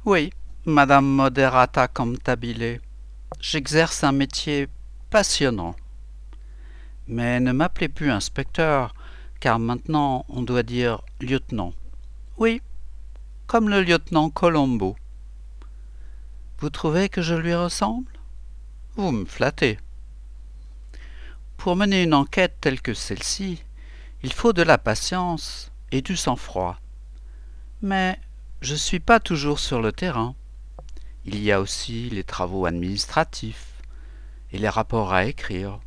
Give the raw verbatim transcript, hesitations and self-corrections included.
Oui, Madame Moderata Cantabile, j'exerce un métier passionnant. Mais ne m'appelez plus inspecteur, car maintenant on doit dire lieutenant. Oui, comme le lieutenant Colombo. Vous trouvez que je lui ressemble? Vous me flattez. Pour mener une enquête telle que celle-ci, il faut de la patience et du sang-froid. Mais je ne suis pas toujours sur le terrain. Il y a aussi les travaux administratifs et les rapports à écrire.